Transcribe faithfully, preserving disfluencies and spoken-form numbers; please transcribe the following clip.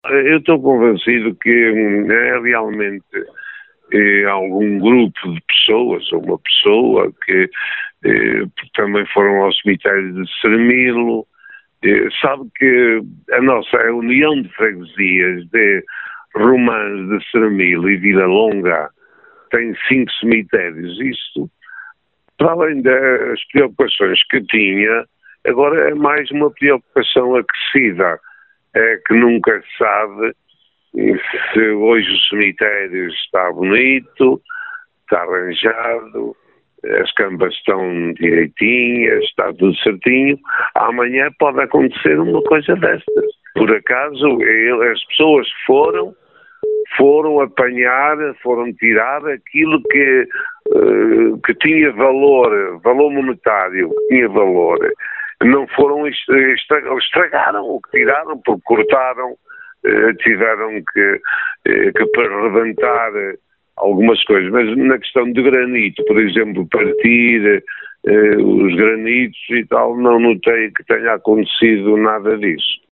eu estou convencido que hum, é realmente é, algum grupo de pessoas, ou uma pessoa que é, também foram ao cemitério de Sermilo. É, sabe que a nossa a União de Freguesias de Romãs de Sermilo e Vila Longa tem cinco cemitérios. Isto, para além das preocupações que tinha, agora é mais uma preocupação acrescida. É que nunca se sabe se hoje o cemitério está bonito, está arranjado, as campas estão direitinhas, está tudo certinho. Amanhã pode acontecer uma coisa destas. Por acaso, ele, as pessoas foram, foram apanhar, foram tirar aquilo que, uh, que tinha valor, valor monetário, que tinha valor. Não foram, estragaram o que tiraram, porque cortaram, tiveram que, que rebentar algumas coisas. Mas na questão de granito, por exemplo, partir os granitos e tal, não notei que tenha acontecido nada disso.